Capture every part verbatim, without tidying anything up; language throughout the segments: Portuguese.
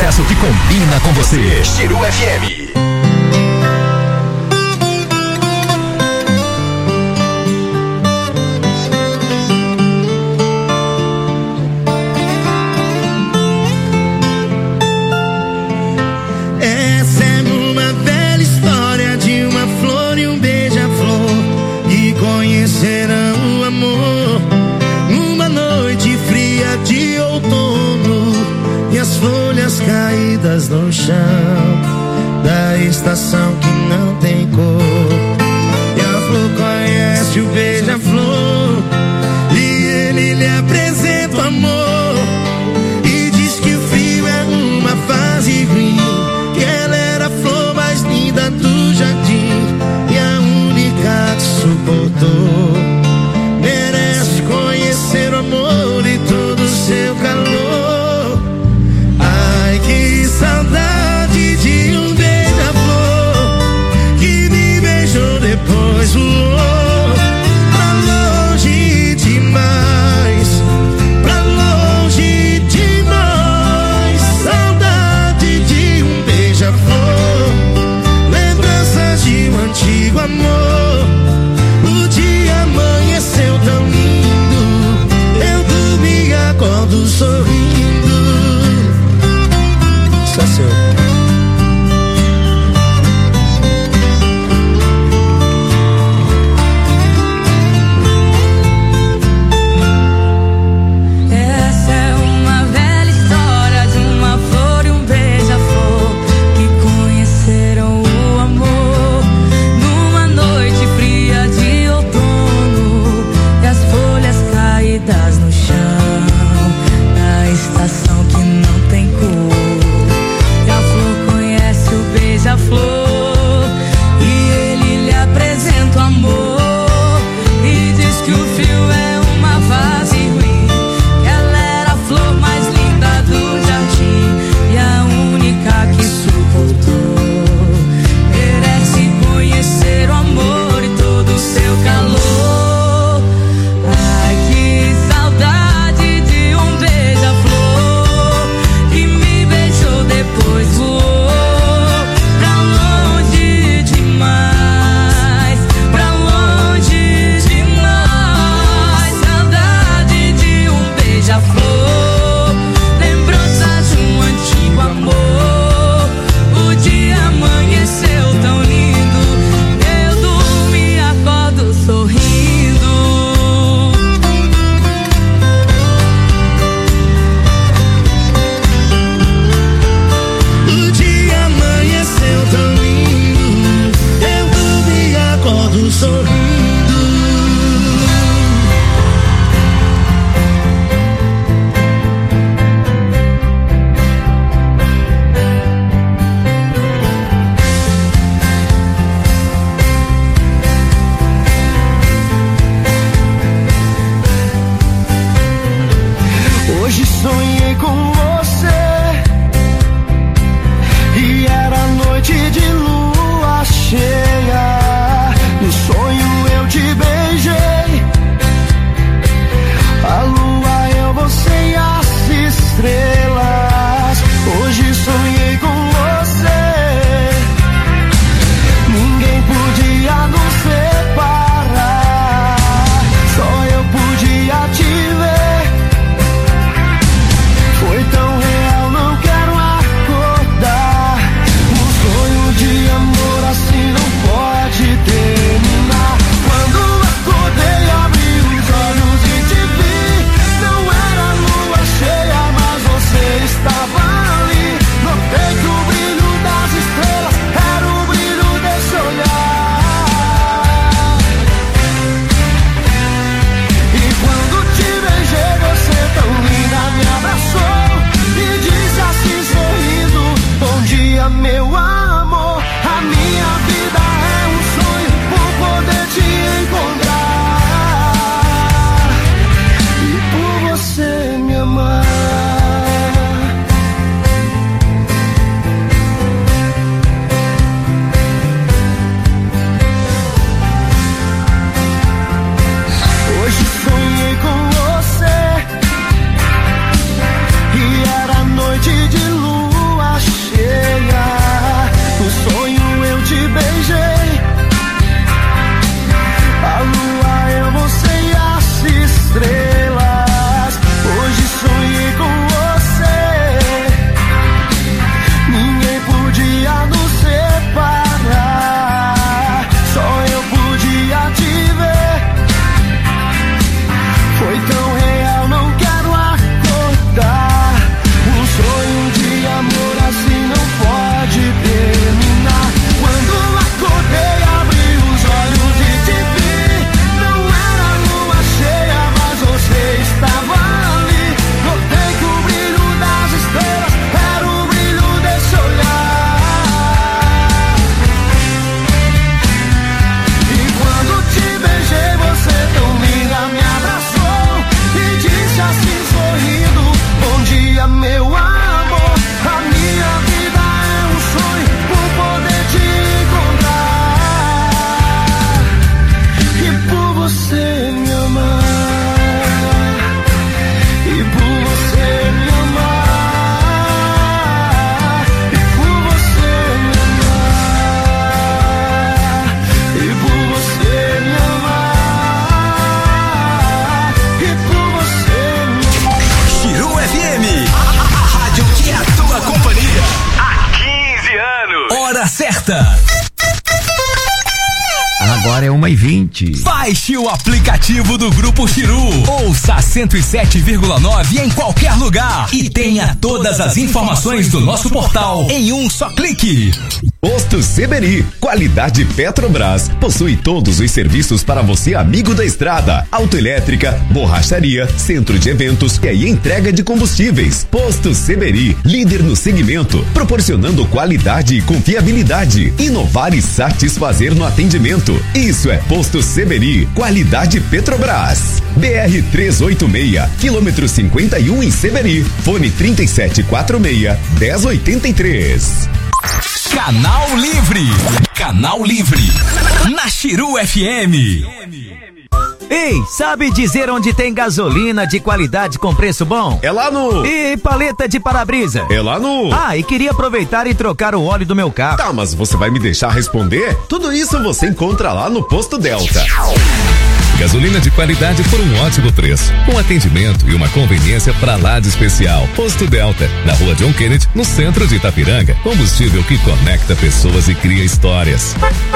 sucesso que combina com você. Giro F M. Caídas no chão da estação que não tem cor. E a flor conhece o beija-flor e ele lhe apresenta o amor e diz que o frio é uma fase ruim, que ela era a flor mais linda do jardim e a única que suportou. Merece conhecer o amor e todo o seu calor. Que saudade de um beija-flor que me beijou depois voou pra longe demais, pra longe demais. Saudade de um beija-flor, lembranças de um antigo amor. O dia amanheceu tão lindo, eu dormi e acordo sorrindo. Só seu. Essa é uma velha história de uma flor e um beija-flor que conheceram o amor numa noite fria de outono e as folhas caídas no chão da estação que não tem cor. Beija-flor e ele lhe apresenta o amor e diz que o frio é uma fase ruim, que ela era a flor mais linda do jardim e a única que suportou. Merece conhecer o amor e todo o seu calor. Ai, que saudade de um beija-flor que me beijou depois voou. Flor, lembranças de um antigo amor. O dia amanheceu tão lindo, eu durmo e acordo sorrindo. O dia amanheceu tão lindo, eu durmo e acordo sorrindo. Hoje sonhei com você e era noite de lua cheia. No sonho eu te beijei, a lua, eu, você e as estrelas. Hoje sonhei com você, ninguém podia nos separar, só eu podia te ver. Foi tão volta. Agora é uma e vinte. Baixe o aplicativo do Grupo Chiru. Ouça cento e sete vírgula nove em qualquer lugar. E tenha todas as informações do nosso portal em um só clique. Posto Seberi, qualidade Petrobras, possui todos os serviços para você, amigo da estrada: autoelétrica, borracharia, centro de eventos e entrega de combustíveis. Posto Seberi, líder no segmento, proporcionando qualidade e confiabilidade, inovar e satisfazer no atendimento. Isso é Posto Seberi, qualidade Petrobras. B R trezentos e oitenta e seis, quilômetro cinquenta e um em Seberi. Fone trinta e sete quarenta e seis, dez oitenta e três. Canal Livre. Canal Livre. Na Chiru F M. Ei, sabe dizer onde tem gasolina de qualidade com preço bom? É lá no... E paleta de para-brisa? É lá no... Ah, e queria aproveitar e trocar o óleo do meu carro. Tá, mas você vai me deixar responder? Tudo isso você encontra lá no Posto Delta. Gasolina de qualidade por um ótimo preço, com atendimento e uma conveniência pra lá de especial. Posto Delta, na rua John Kennedy, no centro de Itapiranga. Combustível que conecta pessoas e cria histórias.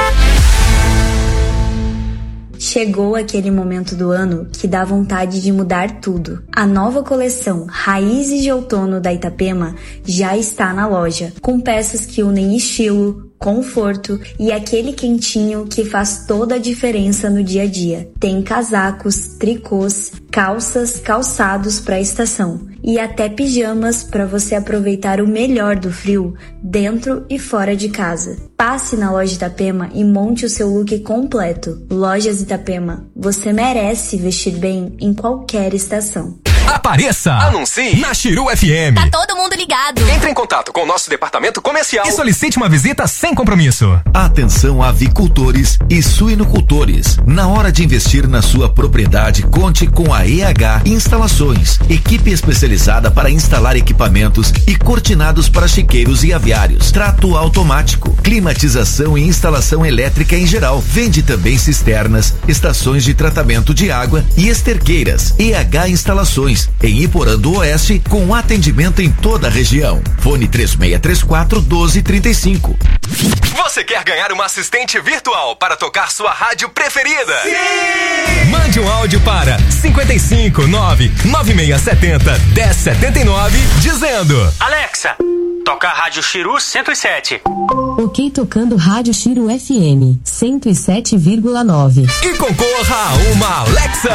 Chegou aquele momento do ano que dá vontade de mudar tudo. A nova coleção Raízes de Outono da Itapema já está na loja, com peças que unem estilo, conforto e aquele quentinho que faz toda a diferença no dia a dia. Tem casacos, tricôs, calças, calçados para a estação e até pijamas para você aproveitar o melhor do frio dentro e fora de casa. Passe na loja Itapema e monte o seu look completo. Lojas Itapema, você merece vestir bem em qualquer estação. Apareça! Anuncie na Chiru F M. Tá todo mundo ligado. Entre em contato com o nosso departamento comercial e solicite uma visita sem compromisso. Atenção, avicultores e suinocultores. Na hora de investir na sua propriedade, conte com a E H Instalações, equipe especializada para instalar equipamentos e cortinados para chiqueiros e aviários. Trato automático, climatização e instalação elétrica em geral. Vende também cisternas, estações de tratamento de água e esterqueiras. E H Instalações, em Iporã do Oeste, com atendimento em toda a região. Fone três seis três quatro, um dois três cinco. Você quer ganhar uma assistente virtual para tocar sua rádio preferida? Sim! Mande um áudio para cinco cinco nove nove seis sete zero um zero sete nove dizendo: Alexa, toca a Rádio Chiru cento e sete. Ok, tocando Rádio Chiru F M cento e sete vírgula nove. E concorra a uma Alexa.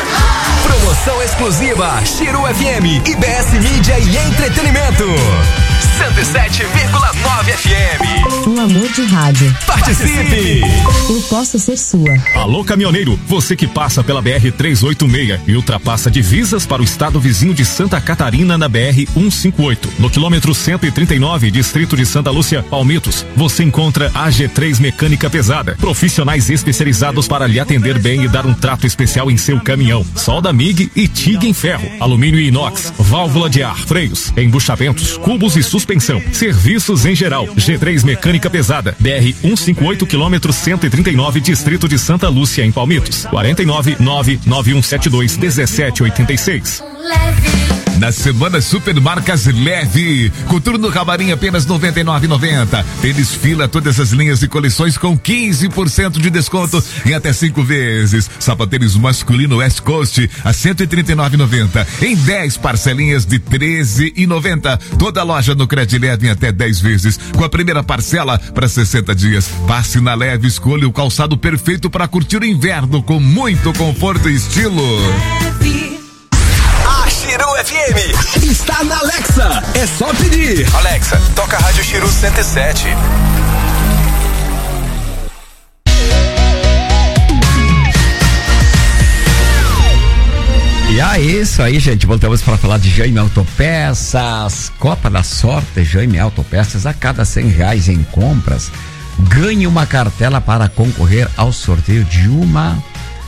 Promoção exclusiva Chiru F M e B S Mídia e Entretenimento. cento e sete vírgula nove F M. Um amor de rádio. Participe! Eu posso ser sua. Alô, caminhoneiro, você que passa pela B R trezentos e oitenta e seis e ultrapassa divisas para o estado vizinho de Santa Catarina na B R cento e cinquenta e oito. No quilômetro cento e trinta e nove, distrito de Santa Lúcia, Palmitos, você encontra a G três Mecânica Pesada. Profissionais especializados para lhe atender bem e dar um trato especial em seu caminhão. Solda M I G e T I G em ferro, alumínio e inox, válvula de ar, freios, embuchamentos, cubos e suspensão. Serviços em geral. G três Mecânica Pesada. B R cento e cinquenta e oito, quilômetro cento e trinta e nove, distrito de Santa Lúcia, em Palmitos. quarenta e nove, nove nove um sete dois, um sete oito seis. Na semana Supermarcas Leve, coturno camarim apenas noventa e nove reais e noventa centavos. Tênis Fila, todas as linhas e coleções com quinze por cento de desconto em até cinco vezes. Sapatênis masculino West Coast a cento e trinta e nove reais e noventa centavos em dez parcelinhas de treze reais e noventa centavos. Toda loja no Cred Leve em até dez vezes, com a primeira parcela para sessenta dias. Passe na Leve, escolha o calçado perfeito para curtir o inverno com muito conforto e estilo. Leve. Chiru F M está na Alexa. É só pedir. Alexa, toca a Rádio Chiru cento e sete. E é isso aí, gente. Voltamos para falar de Jaime Autopeças. Copa da Sorte Jaime Autopeças. A cada cem reais em compras, ganhe uma cartela para concorrer ao sorteio de uma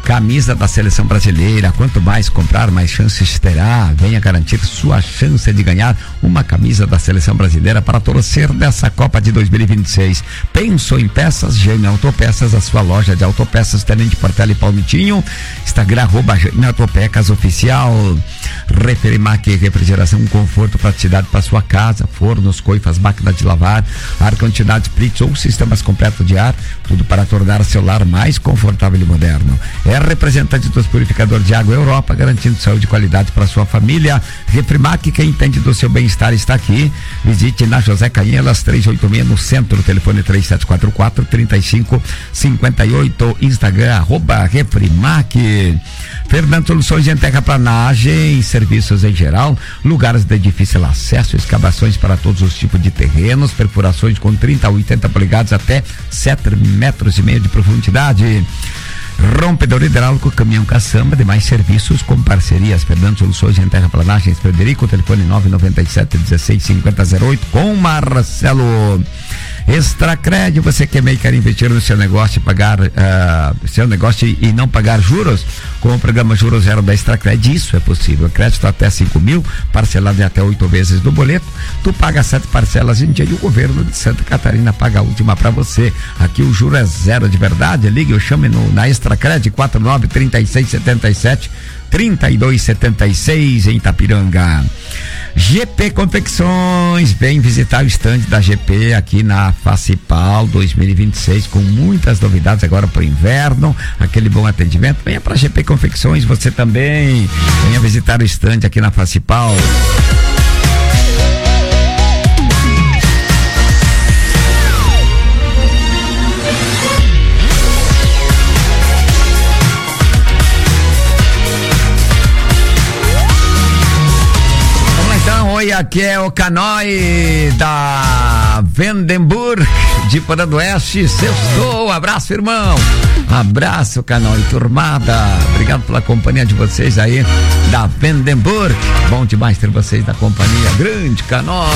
camisa da seleção brasileira. Quanto mais comprar, mais chances terá. Venha garantir sua chance de ganhar uma camisa da seleção brasileira para torcer nessa Copa de dois mil e vinte e seis. Pensou em peças? Gênio Autopeças, a sua loja de autopeças, Tenente Portela e Palmitinho. Instagram, arroba Gênio Autopeças Oficial. Referimac, refrigeração, conforto, praticidade para sua casa, fornos, coifas, máquina de lavar, ar-condicionado, splits ou sistemas completos de ar, tudo para tornar seu lar mais confortável e moderno. É representante dos purificadores de água Europa, garantindo saúde e qualidade para sua família. Refrimac, quem entende do seu bem-estar está aqui. Visite na José Canhelas trezentos e oitenta e seis no centro, telefone três sete quatro quatro, três cinco cinco oito, Instagram, arroba Refrimac. Fernando Soluções em terraplanagem, serviços em geral, lugares de difícil acesso, escavações para todos os tipos de terrenos, perfurações com trinta a oitenta polegadas até sete metros e meio de profundidade. Rompedor hidráulico, caminhão caçamba, demais serviços com parcerias. Fernando Soluções em Terraplanagens, Frederico, telefone nove nove sete, um seis cinco zero zero oito com Marcelo. Extracred, você que meio quer investir no seu negócio e pagar uh, seu negócio e, e não pagar juros com o programa Juros Zero da Extracred, isso é possível. Crédito até cinco mil, parcelado em até oito vezes do boleto. Tu paga sete parcelas em dia e o governo de Santa Catarina paga a última para você. Aqui o juro é zero de verdade. Ligue ou chame no, na Extracred quatro nove três seis sete sete trinta e dois setenta e seis em Itapiranga. G P Confecções, vem visitar o estande da G P aqui na Facipal dois mil e vinte e seis com muitas novidades agora para o inverno, aquele bom atendimento. Venha para G P Confecções, você também. Venha visitar o estande aqui na Facipal. Oi, aqui é o Canói da Vandenburg de Porã do Oeste. Sextou, abraço, irmão. Abraço, Canói, turmada. Obrigado pela companhia de vocês aí da Vandenburg. Bom demais ter vocês da companhia. Grande Canói.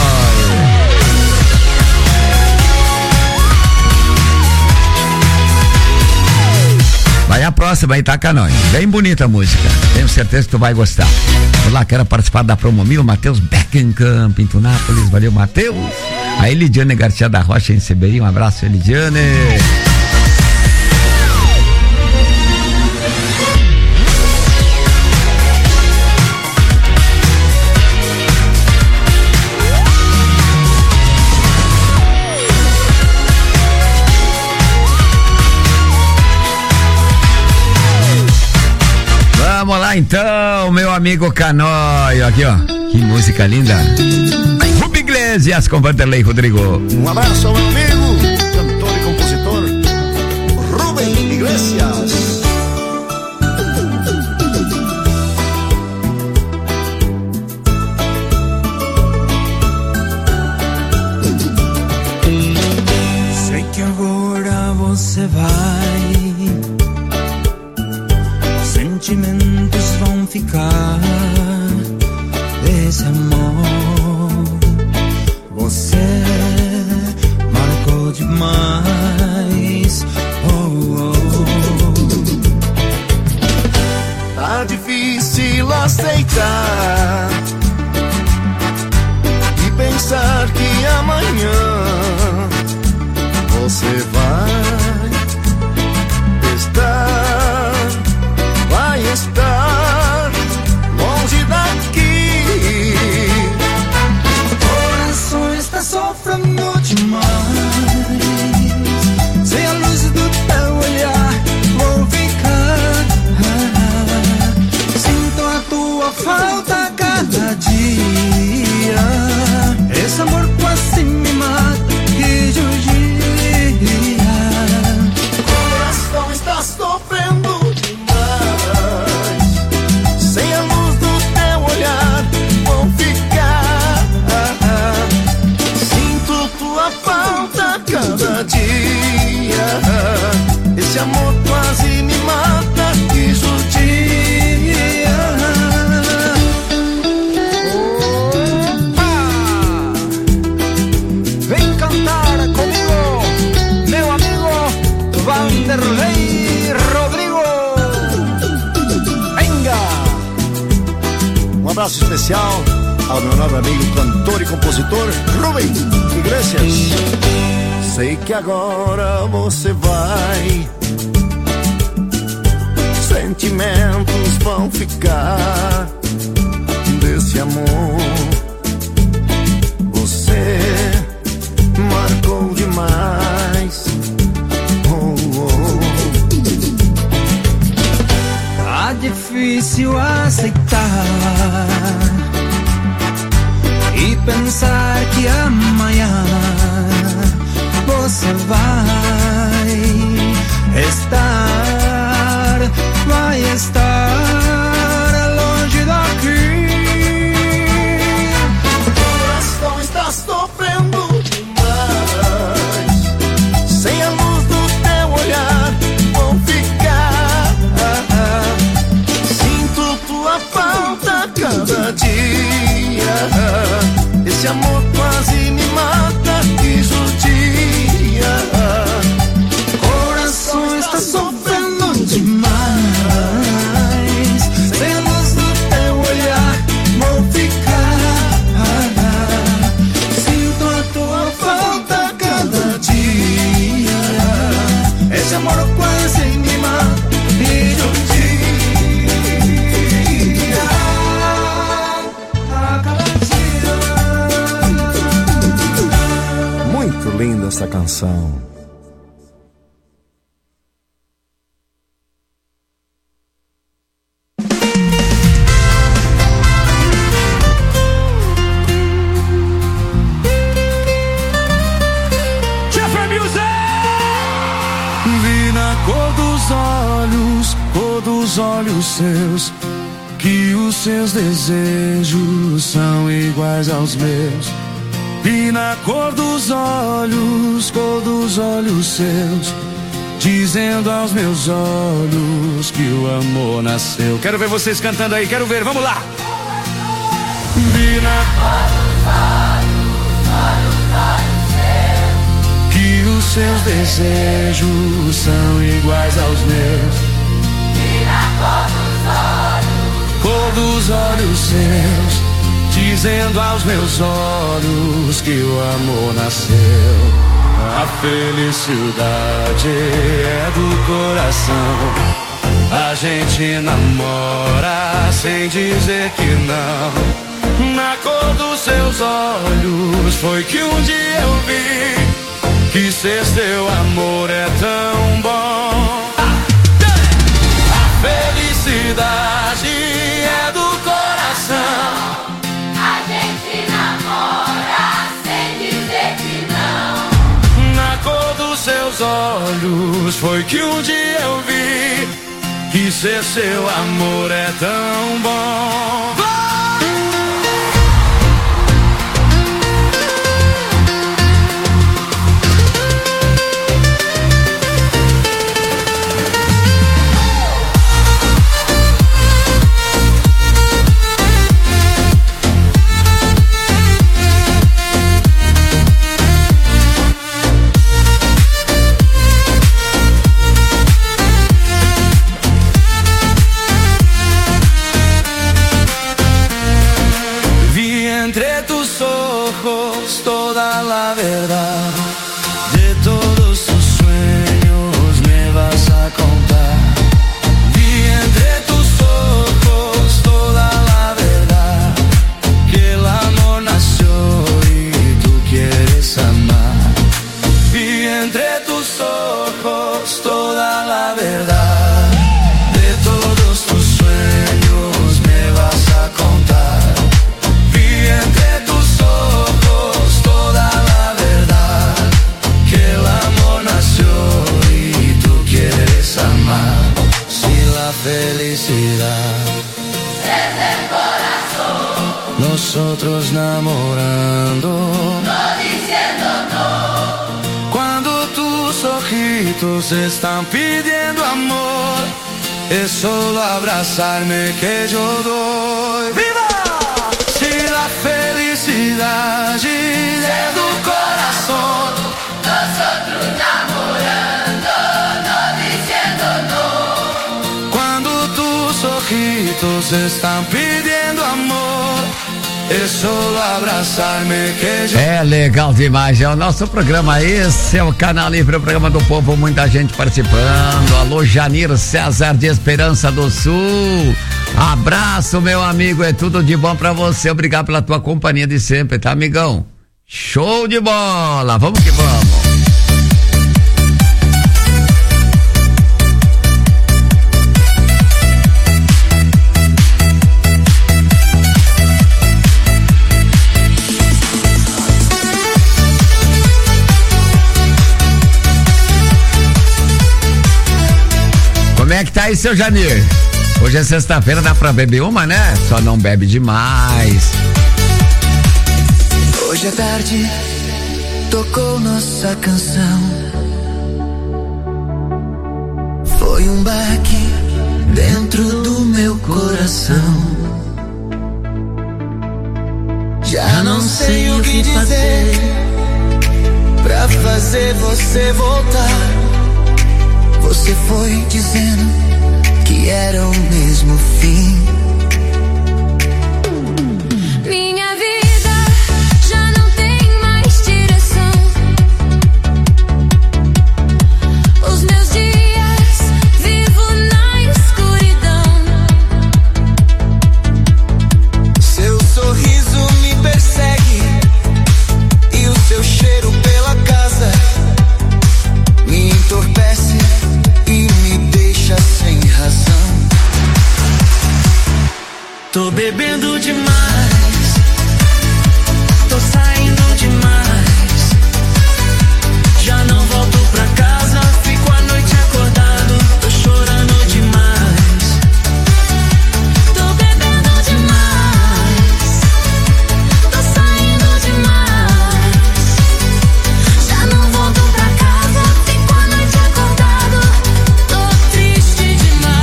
Vai a próxima aí, tá, Canói? Bem bonita a música. Tenho certeza que tu vai gostar. Vamos lá, quero participar da Promo Mil, Matheus Beckenkamp, em Tunápolis. Valeu, Matheus. A Elidiane Garcia da Rocha, em Seberi. Um abraço, Elidiane. Vamos lá então, meu amigo Canóio, aqui ó, que música linda. Rubem Iglesias com Vanderlei Rodrigo. Um abraço ao meu amigo, cantor e compositor, Rubem Iglesias. Sei que agora você vai, sentimentos vão ficar desse amor. Você marcou demais. Oh, oh. Tá difícil aceitar e pensar que amanhã você vai estar, vai estar longe daqui. abraço especial ao meu novo amigo cantor e compositor Rubem Iglesias. Sei que agora você vai, sentimentos vão ficar desse amor. Você marcou demais. Oh, oh. Tá difícil aceitar e pensar que amanhã você vai estar, vai estar longe daqui. O coração está sofrendo demais. Sem a luz do teu olhar vou ficar. Sinto tua falta cada dia. Esse amor quase me mata e judia. Coração está sofrendo demais. Sem a luz do teu olhar vou ficar. Sinto a tua falta cada dia. Esse amor quase me mata e judia. Muito linda essa canção. Vi na cor dos olhos, cor dos olhos seus, que os seus desejos são iguais aos meus. Vi na cor dos olhos, cor dos olhos seus, dizendo aos meus olhos que o amor nasceu. Quero ver vocês cantando aí, quero ver, vamos lá! Vi na cor dos olhos, olhos, olhos seus, que os seus desejos são iguais aos meus. Vi na cor dos olhos, cor dos olhos seus, dizendo aos meus olhos que o amor nasceu. A felicidade é do coração. A gente namora sem dizer que não. Na cor dos seus olhos foi que um dia eu vi que ser seu amor é tão bom. A felicidade é do coração. A gente namora sem dizer que não. Na cor dos seus olhos foi que um dia eu vi que ser seu amor é tão bom. Entre tus ojos toda la verdad, de todos tus sueños me vas a contar. Vi entre tus ojos toda la verdad, que el amor nació y tú quieres amar. Vi entre tus ojos toda la verdad, de todos tus sueños me vas a contar. Entre tus ojos toda la verdad, que el amor nació y tú quieres amar. Si la felicidad Es del corazón, nosotros enamorando, no diciendo no. cuando tus ojitos están pidiendo amor, es solo abrazarme que yo doy. ¡Viva! Si la felicidad es do corazón, Nosotros namorando, no diciendo no. cuando tus ojitos todos están pidiendo amor. É só abraçar-me que já... É legal demais, é o nosso programa, esse é o Canal Livre, o programa do povo, muita gente participando. Alô, Janir César de Esperança do Sul, abraço, meu amigo, é tudo de bom pra você, obrigado pela tua companhia de sempre, tá, amigão? Show de bola, vamos que vamos. Como é que tá aí, seu Janir? Hoje é sexta-feira, dá pra beber uma, né? Só não bebe demais. Hoje à tarde tocou nossa canção. Foi um baque dentro do meu coração. Já não sei o que dizer pra fazer você voltar. Você foi dizendo que era o mesmo fim. Minha vida já não tem mais direção. Os meus dias vivo na escuridão. Seu sorriso me persegue e o seu cheiro pela casa me entorpece e me deixa sem razão. Tô bebendo demais, tô saindo demais. Já não volto pra casa, fico a noite acordado, tô chorando demais. Tô bebendo demais, tô saindo demais. Já não volto pra casa, fico a noite acordado, tô triste demais.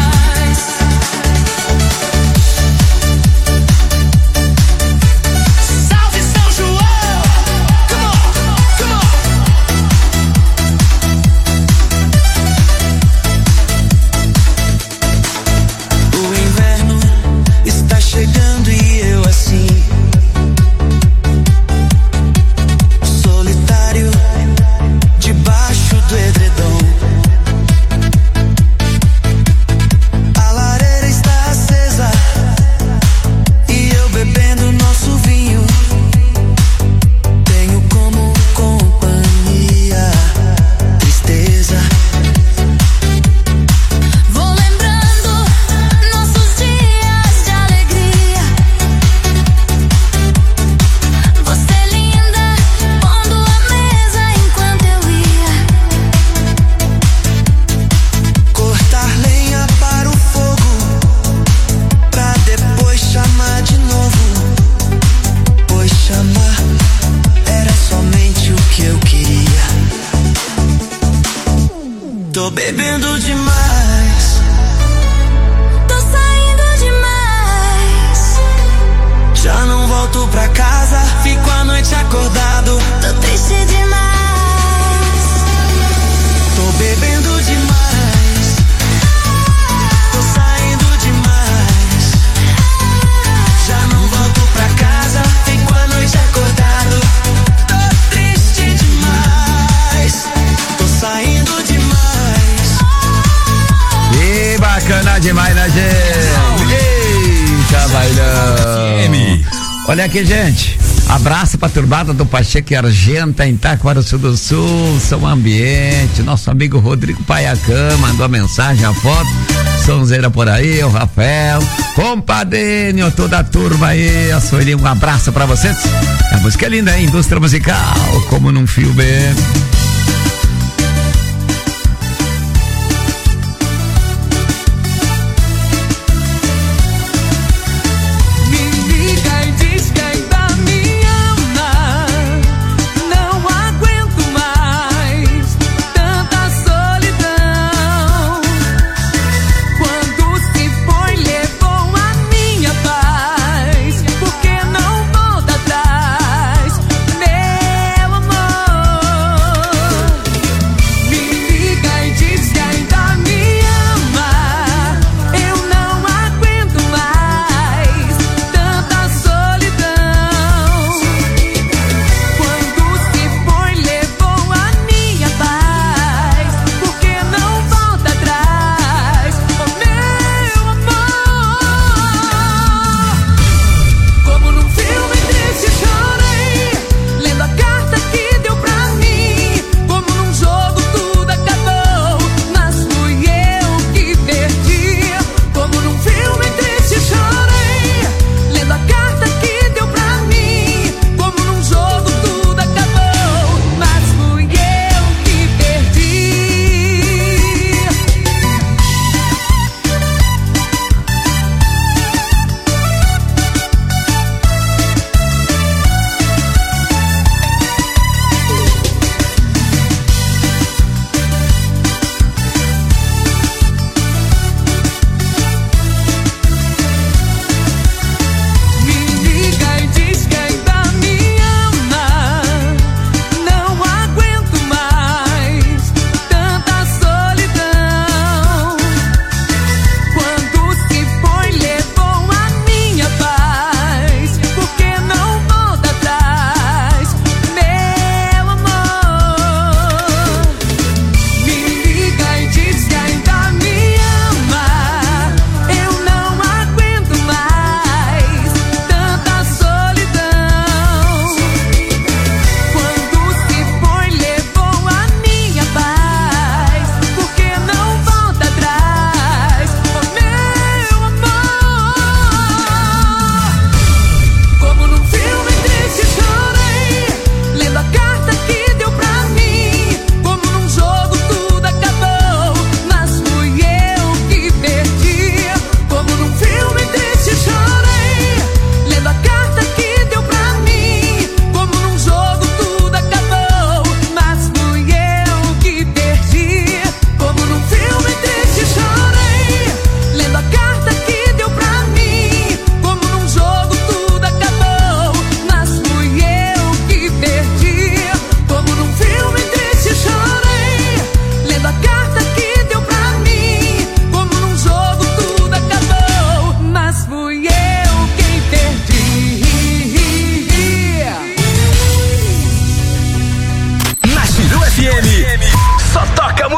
Salve São João! Come on, come on! O inverno está chegando e eu assim, solitário, debaixo do edredom. A lareira está acesa e eu bebendo nosso vinho. Tenho como companhia tristeza. Vou lembrando nossos dias de alegria. Você linda, pondo a mesa enquanto eu ia cortar lenha para o fogo, pra depois chamar de novo. Pois chamar era somente o que eu queria. Tô bebendo demais, tô saindo demais. Já não volto pra casa, fico a noite acordado, tô triste demais. Tô bebendo demais, tô saindo demais. Já não volto pra casa, fico a noite acordado, tô triste demais. Tô saindo demais. Que bacana demais, né, gente? Eita, bailão. Olha aqui, gente. Abraço pra turbada do Pacheco e Argenta em Itaquaraçu do Sul, São Ambiente. Nosso amigo Rodrigo Paiacã mandou a mensagem, a foto. Sonzeira por aí, o Rafael, compadrinho, toda a turma aí, a Sueli, um abraço pra vocês. A música é linda, hein? Indústria musical, como num filme. Me liga e diz que ainda me ama. Não aguento mais tanta solidão. Quando se foi, levou a minha paz. Por que não volta atrás, meu amor?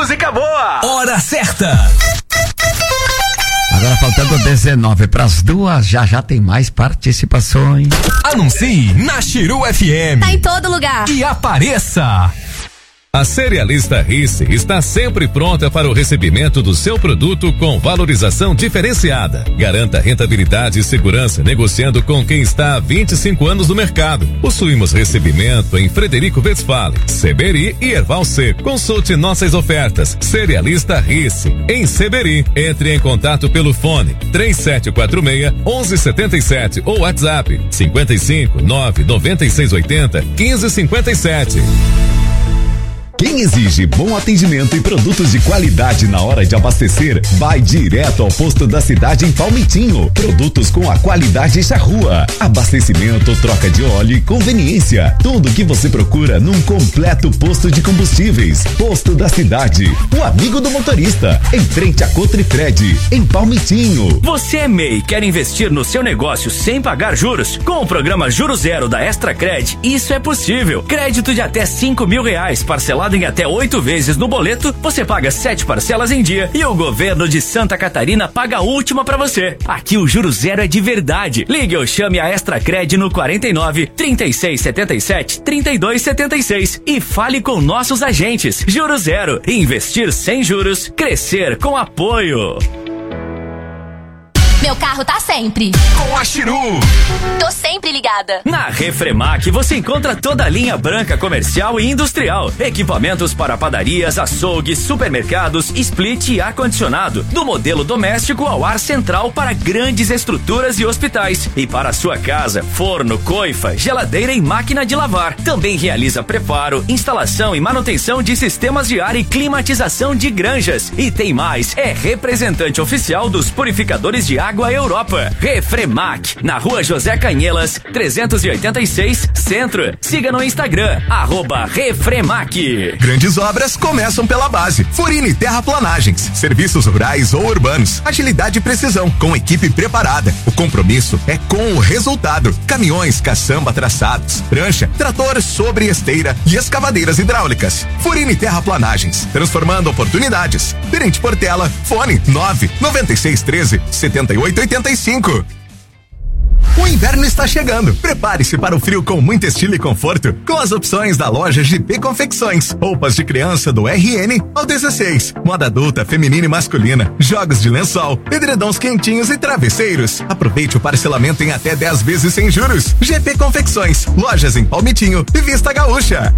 música boa. Hora certa. Agora faltando dezenove para as duas, já já tem mais participações. Anuncie na Chiru F M. Tá em todo lugar. E apareça. A Cerealista Rice está sempre pronta para o recebimento do seu produto com valorização diferenciada. Garanta rentabilidade e segurança negociando com quem está há vinte e cinco anos no mercado. Possuímos recebimento em Frederico Westphalen, Seberi e Erval C. Consulte nossas ofertas. Cerealista Rice, em Seberi. Entre em contato pelo fone três sete quatro seis, um um sete sete ou WhatsApp cinquenta e cinco, nove, noventa e seis, oitenta, quinze, cinquenta e sete. Quem exige bom atendimento e produtos de qualidade na hora de abastecer, vai direto ao posto da cidade em Palmitinho. Produtos com a qualidade charrua. Abastecimento, troca de óleo e conveniência. Tudo que você procura num completo posto de combustíveis. Posto da cidade. O amigo do motorista. Em frente a Cotrifred, em Palmitinho. Você é M E I e quer investir no seu negócio sem pagar juros? Com o programa Juro Zero da Extracred, isso é possível. Crédito de até cinco mil reais, parcelado em até oito vezes no boleto, você paga sete parcelas em dia e o governo de Santa Catarina paga a última pra você. Aqui o Juro Zero é de verdade. Ligue ou chame a Extracred no quarenta e nove, trinta e seis, setenta e sete, trinta e dois, setenta e seis e fale com nossos agentes. Juro Zero, investir sem juros, crescer com apoio. Meu carro tá sempre com a Chiru. Tô sempre ligada. Na Refremac você encontra toda a linha branca comercial e industrial. Equipamentos para padarias, açougues, supermercados, split e ar-condicionado. Do modelo doméstico ao ar central para grandes estruturas e hospitais. E para a sua casa, forno, coifa, geladeira e máquina de lavar. Também realiza preparo, instalação e manutenção de sistemas de ar e climatização de granjas. E tem mais, é representante oficial dos purificadores de água Água Europa. Refremac, na rua José Canhelas, trezentos e oitenta e seis, Centro. Siga no Instagram, arroba Refremac. Grandes obras começam pela base. Furine Terraplanagens, serviços rurais ou urbanos. Agilidade e precisão, com equipe preparada. O compromisso é com o resultado. Caminhões, caçamba traçados, prancha, trator sobre esteira e escavadeiras hidráulicas. Furine Terraplanagens, transformando oportunidades. Tenente Portela, fone nove, noventa e seis, treze, setenta e oito, oitenta e cinco. O inverno está chegando. Prepare-se para o frio com muito estilo e conforto, com as opções da loja G P Confecções. Roupas de criança do R N ao dezesseis. Moda adulta, feminina e masculina. Jogos de lençol, edredons quentinhos e travesseiros. Aproveite o parcelamento em até dez vezes sem juros. G P Confecções. Lojas em Palmitinho e Vista Gaúcha.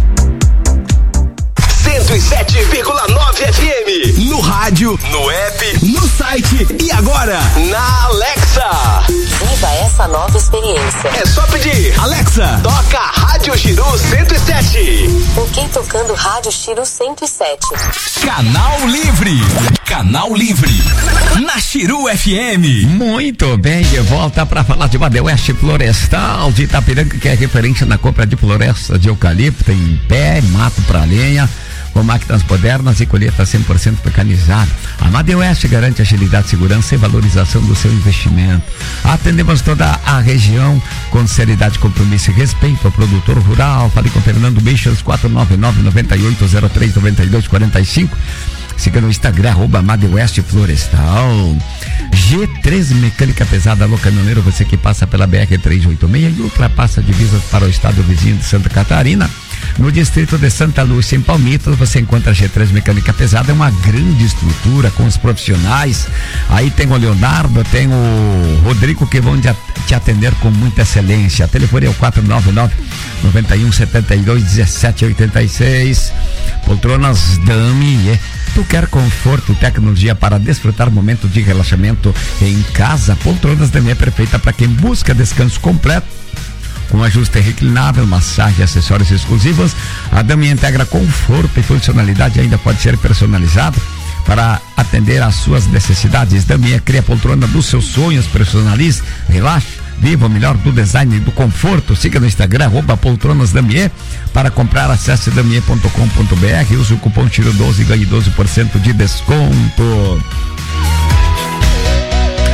cento e sete vírgula nove F M. No rádio, no app, no site e agora na Alexa. Viva essa nova experiência. É só pedir. Alexa, toca Rádio Chiru cento e sete. Ok, tocando Rádio Chiru cento e sete. Canal Livre. Canal Livre. Na Chiru F M. Muito bem, de volta para falar de Made West Florestal de Itapiranga, que é referência na compra de floresta de eucalipto em pé, mato para lenha, com máquinas modernas e colheita cem por cento mecanizada. A Made West garante agilidade, segurança e valorização do seu investimento. Atendemos toda a região com seriedade, compromisso e respeito ao produtor rural. Falei com Fernando Meixas, quatro nove nove, nove oito zero três, nove dois quatro cinco. Siga no Instagram, arroba Made West Florestal. G três Mecânica Pesada, alô caminhoneiro, você que passa pela B R trezentos e oitenta e seis e ultrapassa divisas para o estado vizinho de Santa Catarina. No distrito de Santa Lúcia, em Palmitos, você encontra a G três Mecânica Pesada, é uma grande estrutura com os profissionais. Aí tem o Leonardo, tem o Rodrigo, que vão te atender com muita excelência. A telefone é o quatro nove nove, nove um sete dois, um sete oito seis. Poltronas Dami. Tu quer conforto e tecnologia para desfrutar momento de relaxamento em casa? Poltronas Dami é perfeita para quem busca descanso completo, com ajuste reclinável, massagem e acessórios exclusivos. A Dami integra conforto e funcionalidade, ainda pode ser personalizado para atender às suas necessidades. Dami cria a poltrona dos seus sonhos, personalize, relaxe, viva o melhor do design e do conforto. Siga no Instagram, arroba Poltronas Damier. Para comprar, acesse damier ponto com ponto b r, use o cupom Tiro doze e ganhe doze por cento de desconto.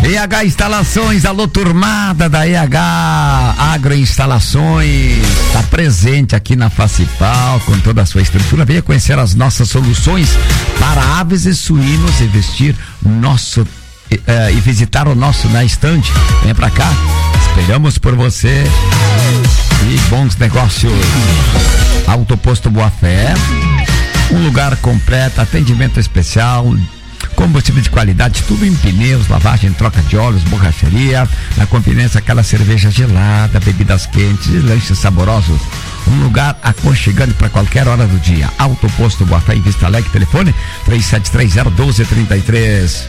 E H Instalações, alô turmada da E H Agroinstalações, está presente aqui na Facipal com toda a sua estrutura. Venha conhecer as nossas soluções para aves e suínos e vestir nosso eh, e visitar o nosso na estande. Venha pra cá, esperamos por você e bons negócios. Autoposto Boa Fé, um lugar completo, atendimento especial, combustível de qualidade, tudo em pneus, lavagem, troca de óleos, borracharia, na Confidência aquela cerveja gelada, bebidas quentes e lanches saborosos. Um lugar aconchegante para qualquer hora do dia. Autoposto Boa Fé em Vista Alegre, telefone três sete três zero um dois três três.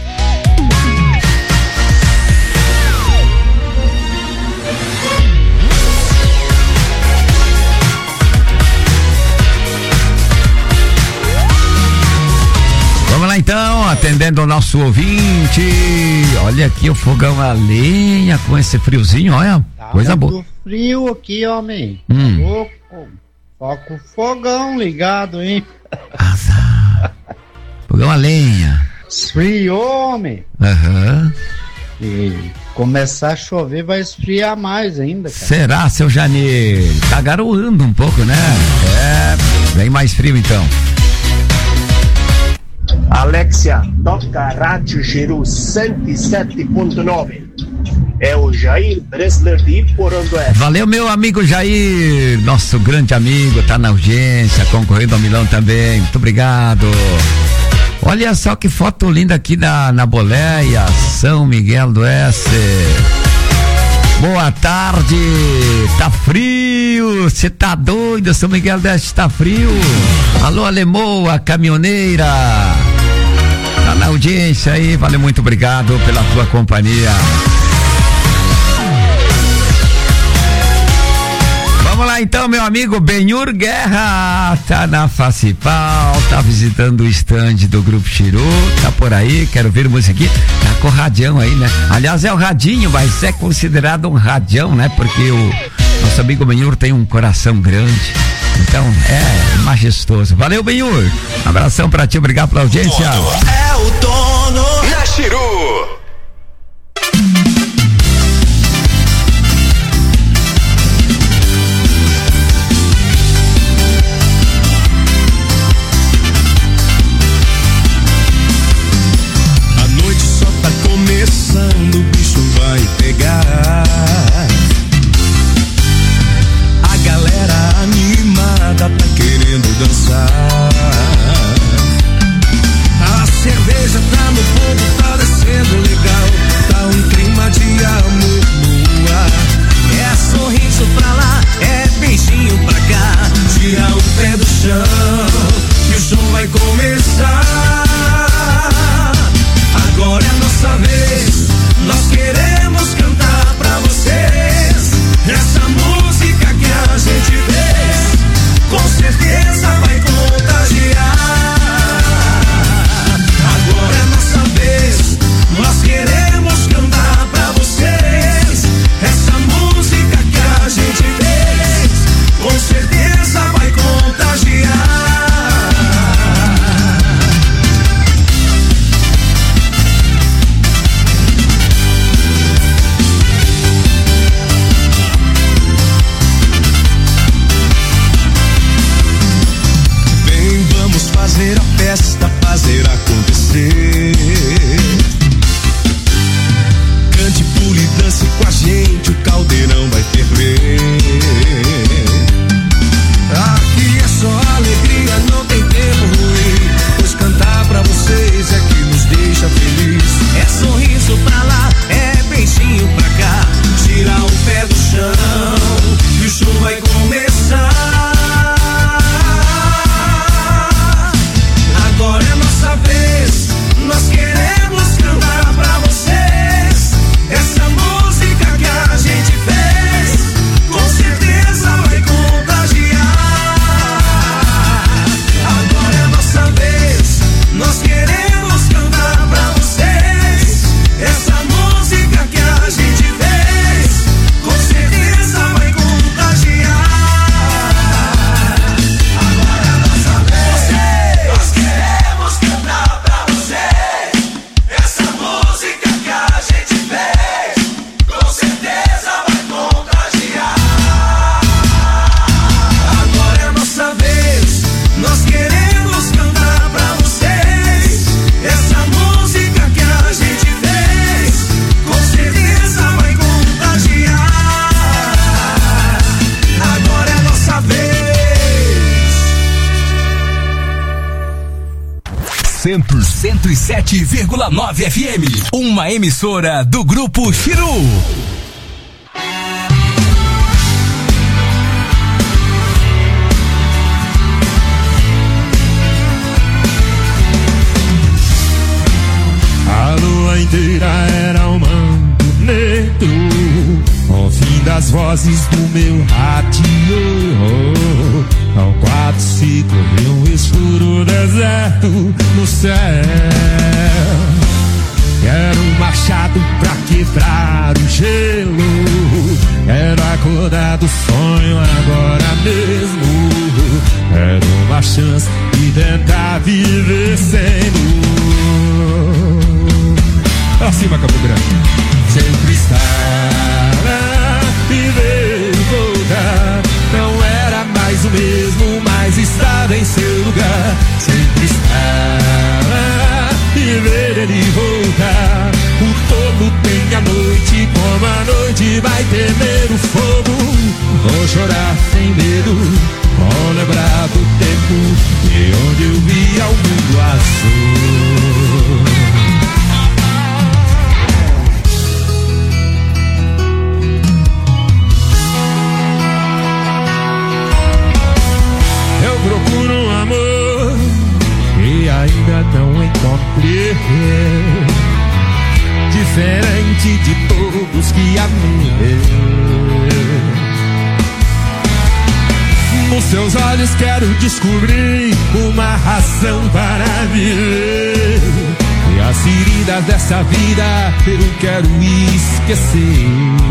Vamos lá então, atendendo o nosso ouvinte. Olha aqui o fogão a lenha com esse friozinho, olha, tá coisa boa. Frio aqui, homem. Hum. Louco. Só com o fogão ligado, hein? Azar. Fogão a lenha. Esfriou, homem. Aham. Uhum. E começar a chover vai esfriar mais ainda, cara. Será, seu Janeiro? Tá garoando um pouco, né? É, vem mais frio então. Alexia, toca Rádio Chiru cento e sete ponto nove. É o Jair Bresler de Iporândoé. Valeu, meu amigo Jair, nosso grande amigo, tá na audiência, concorrendo ao Milão também. Muito obrigado. Olha só que foto linda aqui na, na Boleia, São Miguel do Oeste. Boa tarde, tá frio, você tá doido, São Miguel do Oeste tá frio. Alô, Alemoa, caminhoneira, tá na audiência aí, valeu, muito obrigado pela tua companhia. Vamos lá então, meu amigo Benhur Guerra, tá na Facipal, tá visitando o stand do Grupo Chiru, tá por aí, quero ver musiquinha, tá com o radião aí, né? Aliás, é o radinho, mas é considerado um radião, né? Porque o nosso amigo Benhur tem um coração grande, então é majestoso. Valeu, Benhur, um abração pra ti, obrigado pela audiência. É o dono da Chiru. O bicho vai pegar. A galera animada tá querendo dançar. A cerveja tá no fogo, tá descendo. Santos, cento e sete vírgula nove F M. Uma emissora do Grupo Chiru. A lua inteira era um manto negro, ao fim das vozes do meu rádio. Ao quarto se correu um escuro deserto no céu. Era um machado pra quebrar o gelo. Quero acordar do sonho agora mesmo. Era uma chance de tentar viver sem luz. Acima, Campo Grande. Sempre estar e ver voltar. Não era mais o mesmo, mas estava em seu lugar. Sempre estar e ver ele voltar. O tolo tem a noite, como a noite vai temer o fogo. Vou chorar sem medo, vou lembrar do tempo de onde eu via o mundo azul. Procuro um amor e ainda não encontrei, diferente de todos que amei. Nos seus olhos quero descobrir uma razão para viver, e as feridas dessa vida eu quero esquecer.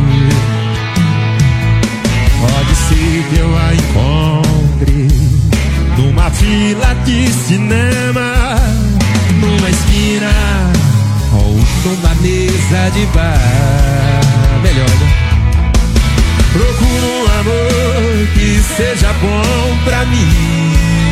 Pode ser que eu a encontre numa fila de cinema, numa esquina ou numa mesa de bar. Melhor, procuro um amor que seja bom pra mim.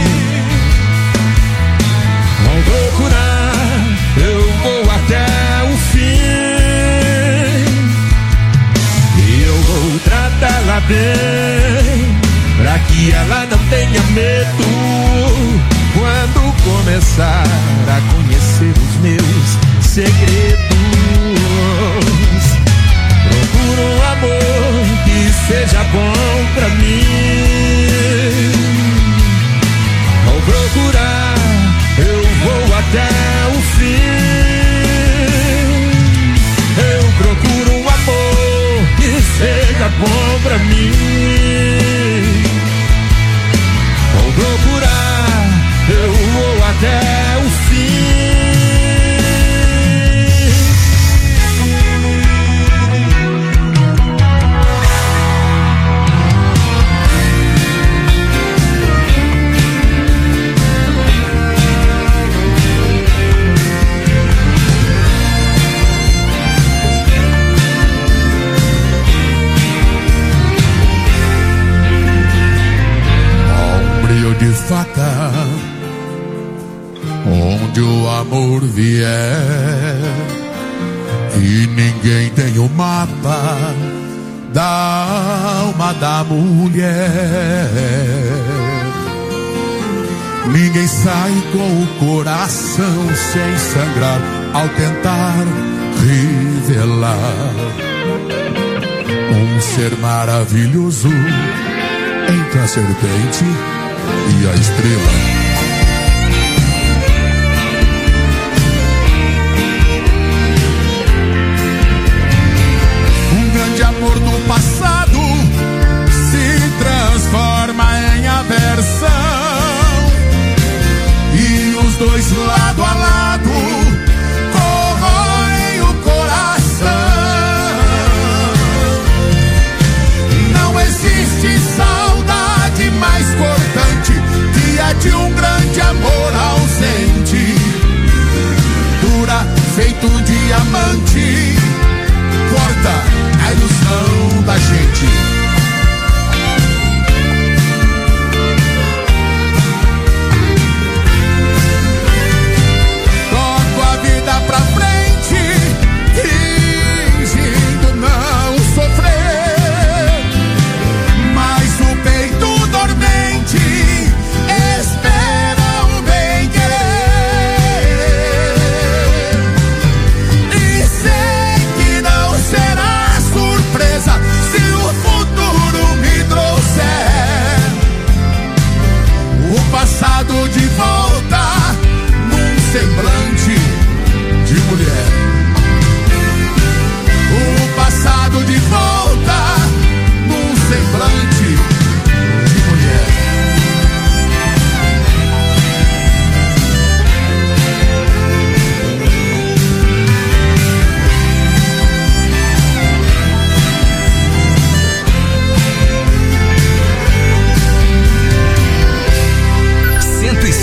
Vou procurar, eu vou até o fim, e eu vou tratá-la bem, pra que ela não tenha medo quando começar a conhecer os meus segredos. Procuro um amor que seja bom pra mim. Vou procurar, eu vou até o fim. Eu procuro um amor que seja bom pra mim. Vou procurar, eu vou até o fim. De faca, onde o amor vier, e ninguém tem o mapa da alma da mulher. Ninguém sai com o coração sem sangrar ao tentar revelar um ser maravilhoso entre a serpente e a estrela. Um grande amor do passado se transforma em aversão, e os dois lado a lado corroem o coração. Não existe saudade mais cortante que a de um grande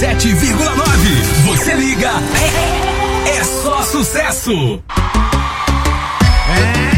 sete vírgula nove. Você liga, é, é só sucesso. É.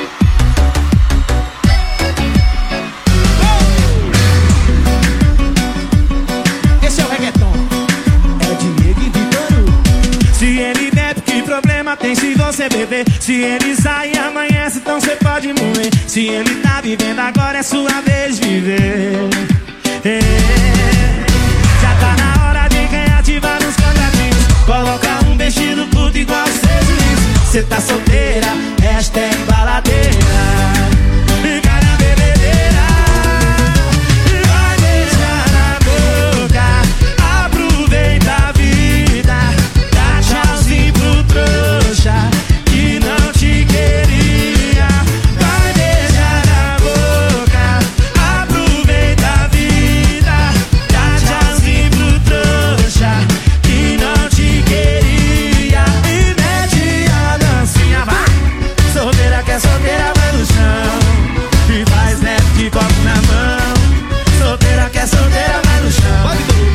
Esse é o reggaeton. É Diego e Vitor. Se ele bebe, que problema tem se você beber? Se ele sai e amanhece, então você pode morrer. Se ele tá vivendo agora, é sua vez de viver. É. Já tá na hora de reativar os contratinhos. Colocar um vestido curto igual o seu juiz. Cê tá solteira, hashtag baladeira. Fica na bebedeira. Vai beijar na boca. Aproveita a vida. Dá tchauzinho pro trouxa que não te queria. Vai beijar na boca. Aproveita a vida. Dá tchauzinho pro trouxa que não te queria. E mete a dancinha, vai. Solteira que é solteira, vai no chão. E faz neto de copo na mão. Solteira que é solteira, vai no chão.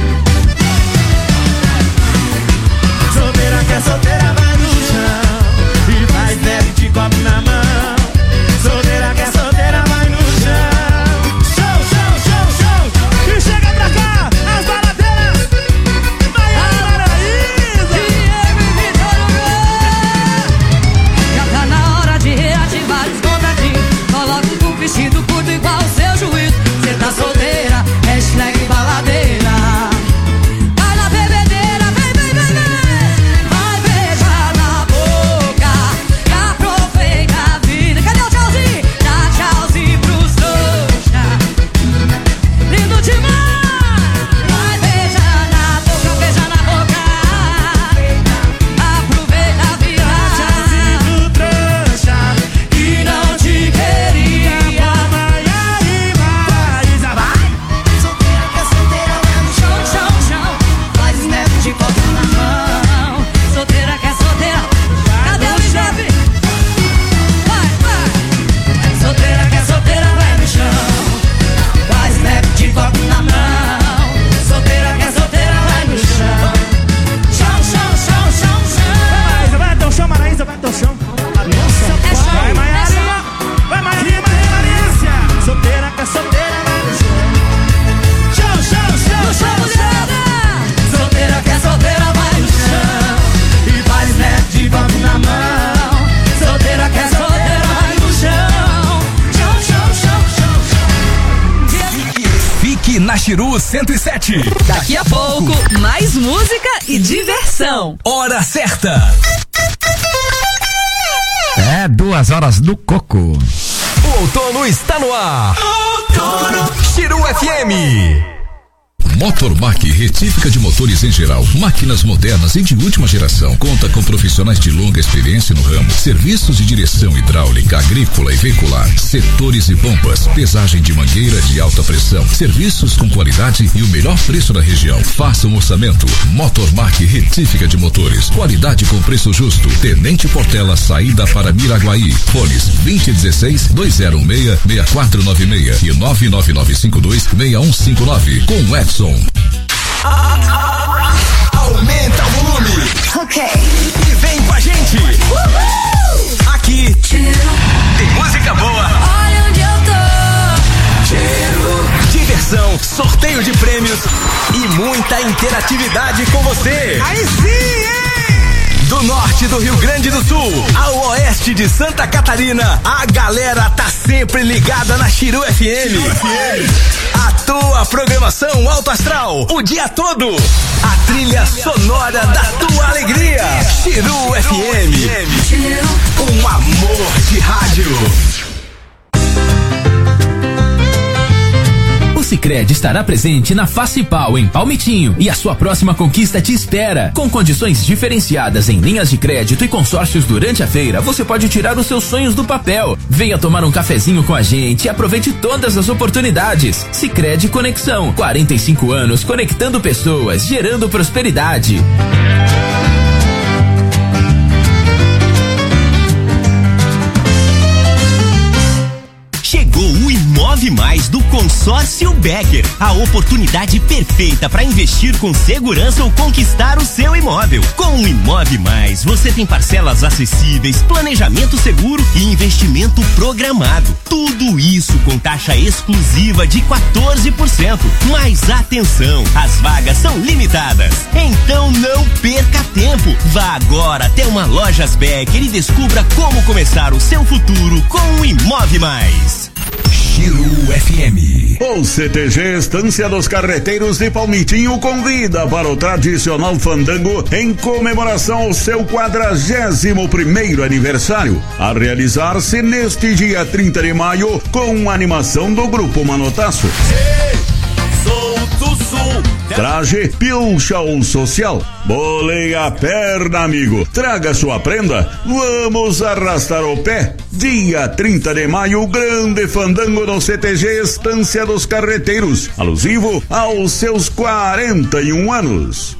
Solteira que é solteira, vai no chão. E faz neto de copo na mão. Solteira que é solteira, vai no chão. Show, show, show, show. E chega pra cá, as baladeiras. Maiara Paraíso. Já tá na hora de reativar os contratinhos. Coloca um vestido curto igual o seu juiz. Cê tá solteira, hashtag baladeira. Vai na bebedeira, vem, vem, vem, vem. Vai beijar na boca. Aproveita a vida. Cadê o tchauzinho? Dá tchauzinho pros trouxa. Lindo demais. Vai beijar na boca, beijar na boca. Aproveita a vida. Tchauzinho pro trouxa que não te queria. Maiara e Paraíso, vai. Solteira que é solteira, vai no chão, chão, chão. Faz snap de copo na mão. Solteira que é solteira. Cadê o chefe? Vai, vai. Solteira que é solteira, vai no chão. Faz snap de copo na mão. Solteira que é solteira, vai no chão. Chão, chão, chão, chão, chão. Vai, vai até o chão, Maraísa, vai até o chão. É chão, Vai, é Maiara. chão. Vai, Maria, Maria, Marícia. Solteira que é solteira, vai no chão. Chão, chão, chão, chão, chão. Solteira que é solteira, vai no chão. E faz snap de copo na mão. Solteira que é solteira, vai no chão. Chão, chão, chão, chão, chão. Fique na Chiru cento e sete. Daqui a pouco, mais música e diversão. Hora certa. É duas horas do coco. O outono está no ar. Chiru F M. Motormark, retífica de motores em geral, máquinas modernas e de última geração. Conta com profissionais de longa experiência no ramo. Serviços de direção hidráulica, agrícola e veicular, setores e pompas, pesagem de mangueira de alta pressão, serviços com qualidade e o melhor preço da região. Faça um orçamento. Motormark, retífica de motores, qualidade com preço justo. Tenente Portela, saída para Miraguaí. Fones vinte e dezesseis, dois zero um seis, seis quatro nove seis e nove nove nove cinco dois, seis um cinco nove. Com Edson. Aumenta o volume. Ok. E vem com a gente. Uhul. Aqui tem música boa. Olha onde eu tô. Cheiro. Diversão, sorteio de prêmios e muita interatividade com você. Aí sim, hein? Do norte do Rio Grande do Sul ao oeste de Santa Catarina, a galera tá sempre ligada na Chiru F M. A tua programação alto astral, o dia todo. A trilha sonora da tua alegria. Chiru F M. Um amor de rádio. O Sicredi estará presente na Facipal em Palmitinho e a sua próxima conquista te espera. Com condições diferenciadas em linhas de crédito e consórcios durante a feira, você pode tirar os seus sonhos do papel. Venha tomar um cafezinho com a gente e aproveite todas as oportunidades. Sicredi Conexão, quarenta e cinco anos conectando pessoas, gerando prosperidade. Chegou o Imóvel Imove Mais do Consórcio Becker. A oportunidade perfeita para investir com segurança ou conquistar o seu imóvel. Com o Imove Mais, você tem parcelas acessíveis, planejamento seguro e investimento programado. Tudo isso com taxa exclusiva de quatorze por cento. Mas atenção, as vagas são limitadas. Então não perca tempo. Vá agora até uma Lojas Becker e descubra como começar o seu futuro com o Imove Mais. Chiru F M. O C T G Estância dos Carreteiros de Palmitinho convida para o tradicional fandango em comemoração ao seu quadragésimo primeiro aniversário, a realizar-se neste dia trinta de maio com a animação do Grupo Manotaço. Sou do Sul. Traje pilcha ou social. Bolei a perna, amigo. Traga sua prenda. Vamos arrastar o pé. Dia trinta de maio, grande fandango no C T G Estância dos Carreteiros, alusivo aos seus quarenta e um anos.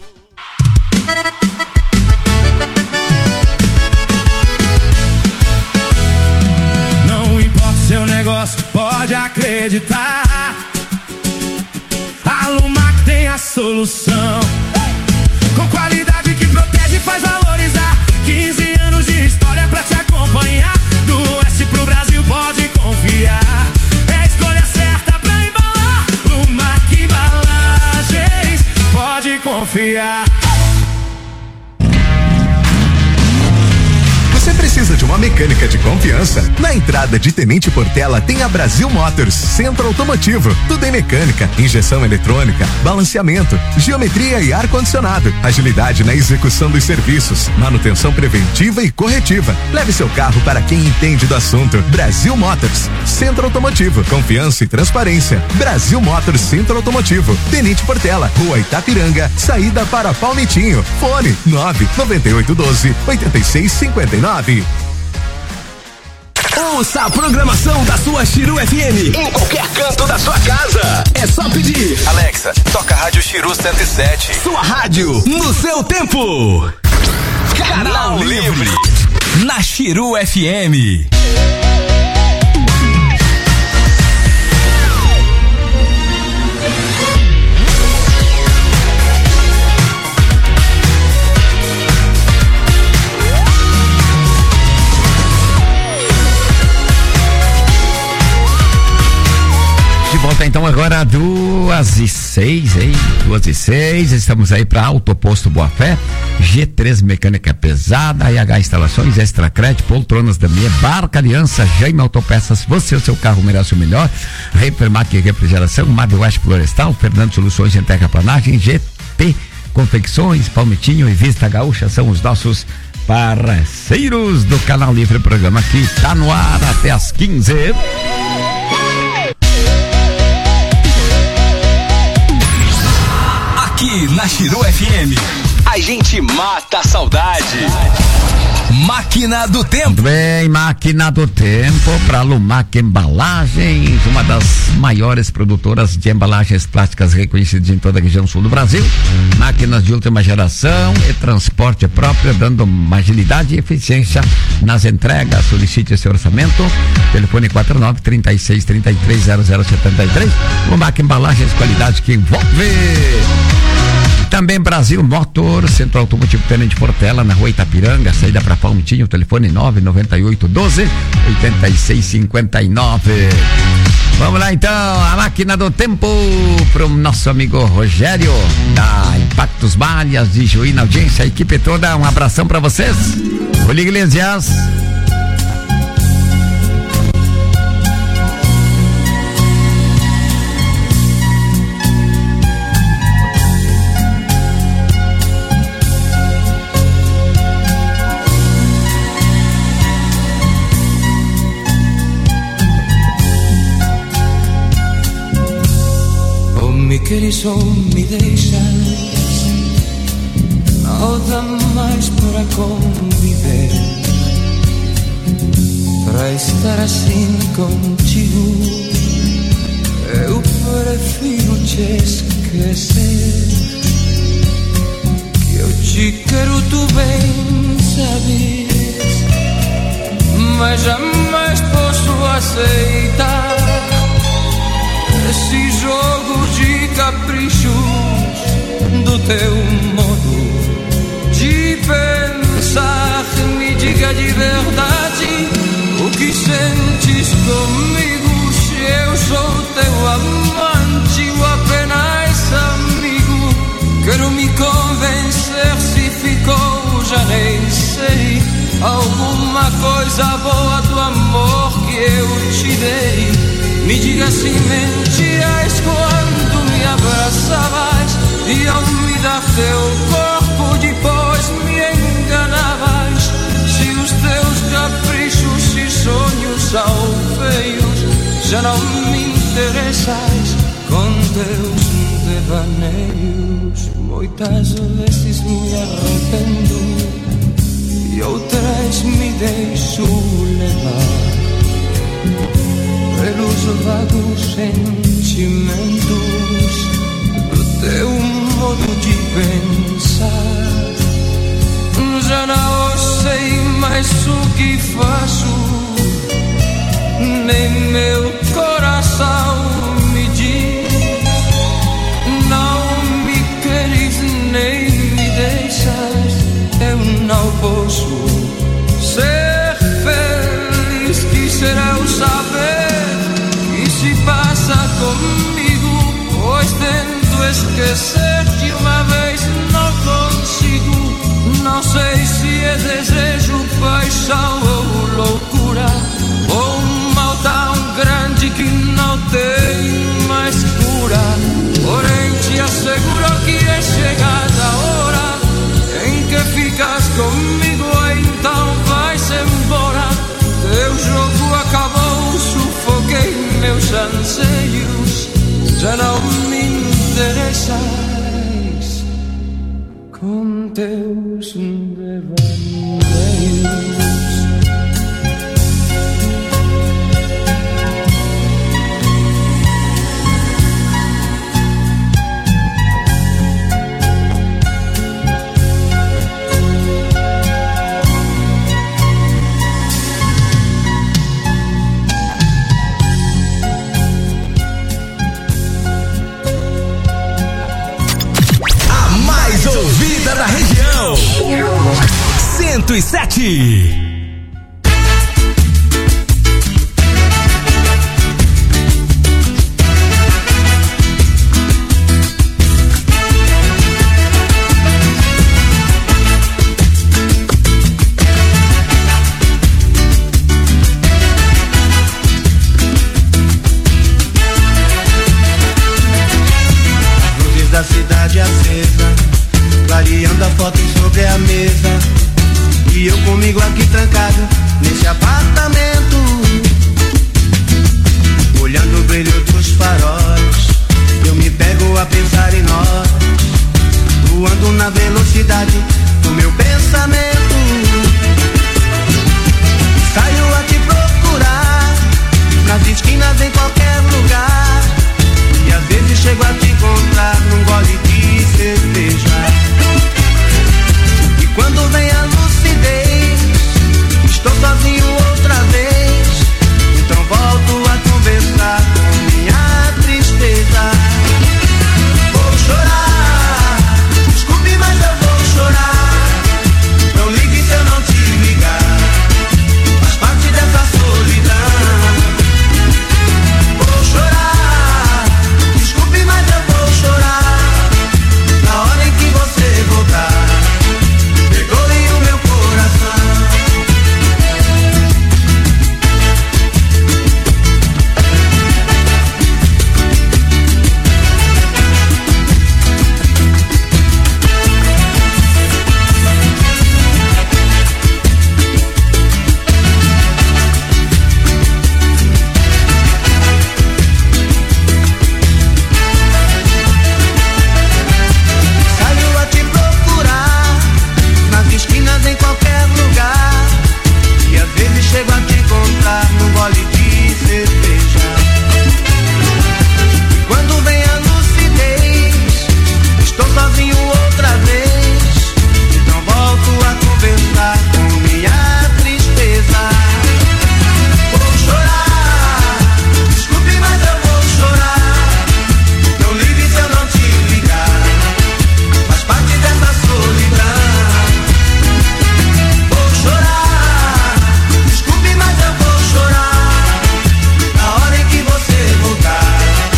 Não importa o seu negócio, pode acreditar. A Lumac tem a solução, com qualidade que protege e faz valorizar. quinze anos de história pra te acompanhar. Do oeste pro Brasil pode confiar. É a escolha certa pra embalar. Lumac Embalagens, pode confiar. Você precisa de uma mecânica de confiança? Na entrada de Tenente Portela tem a Brasil Motors, centro automotivo. Tudo em mecânica, injeção eletrônica, balanceamento, geometria e ar-condicionado. Agilidade na execução dos serviços, manutenção preventiva e corretiva. Leve seu carro para quem entende do assunto. Brasil Motors, centro automotivo. Confiança e transparência. Brasil Motors, centro automotivo. Tenente Portela, Rua Itapiranga, saída para Palmitinho. Fone nove nove oito um dois oito seis cinco nove. Ouça a programação da sua Chiru F M em qualquer canto da sua casa. É só pedir. Alexa, toca a Rádio Chiru cento e sete. Sua rádio no seu tempo. Canal Livre na Chiru F M. Volta então agora duas e seis, hein? Duas e seis, estamos aí para Autoposto Boa Fé, G três Mecânica Pesada, I H Instalações, Extra Crédito, Poltronas da Minha, Barca Aliança, Jaime Autopeças, você o seu carro merece o melhor, Repermac Refrigeração, Mad West Florestal, Fernando Soluções em Terraplanagem, G P Confecções, Palmitinho e Vista Gaúcha são os nossos parceiros do Canal Livre, programa que tá no ar até as quinze. Aqui na Chiru F M, a gente mata a saudade. Máquina do Tempo. Bem, Máquina do Tempo para Lumac Embalagens, uma das maiores produtoras de embalagens plásticas reconhecidas em toda a região sul do Brasil. Máquinas de última geração e transporte próprio, dando uma agilidade e eficiência nas entregas. Solicite seu orçamento. Telefone quatro nove, três seis, três três, zero zero sete três. Lumac Embalagens, qualidade que envolve. Também Brasil Motor, Centro Automotivo Tenente Portela, na Rua Itapiranga, saída para Palmitinho, telefone nove nove oito um dois oito seis cinco nove. Vamos lá então, a Máquina do Tempo pro nosso amigo Rogério da Impactos Malhas de Juí na audiência, a equipe toda, um abração para vocês. Olha, Iglesias. Me queres ou me deixas, não dá mais para conviver. Para estar assim contigo, eu prefiro te esquecer. Que eu te quero, tu bem sabes, mas jamais posso aceitar caprichos do teu modo de pensar. Me diga de verdade o que sentes comigo, se eu sou teu amante ou apenas amigo. Quero me convencer se ficou, já nem sei, alguma coisa boa do amor que eu te dei. Me diga se mentias quando me abraçavas e ao me dar teu corpo depois me enganavas. Se os teus caprichos e sonhos são feios, já não me interessas com teus devaneios. Muitas vezes me arrependo e outras me deixo levar pelos vagos sentimentos do teu modo de pensar. Já não sei mais o que faço, nem meu coração me diz. Não me queres nem me deixas, eu não posso ser feliz. Quisiera eu saber que se passa comigo, pois tento esquecer de uma vez não consigo. Não sei se é desejo, paixão ou loucura, ou um mal tão grande que não tem mais cura. Porém te asseguro que é chegada a hora em que ficas comigo, então vais embora. Teu jogo acabou, sufoquei meus anseios, já não me interessas com teus devaneios. Ouvida da região cento e sete. Luzes da cidade acesa, clareando a foto sobre a mesa, e eu comigo aqui trancado nesse apartamento, olhando o brilho dos faróis. Eu me pego a pensar em nós, voando na velocidade do meu pensamento. Saio a te procurar nas esquinas, em qualquer lugar.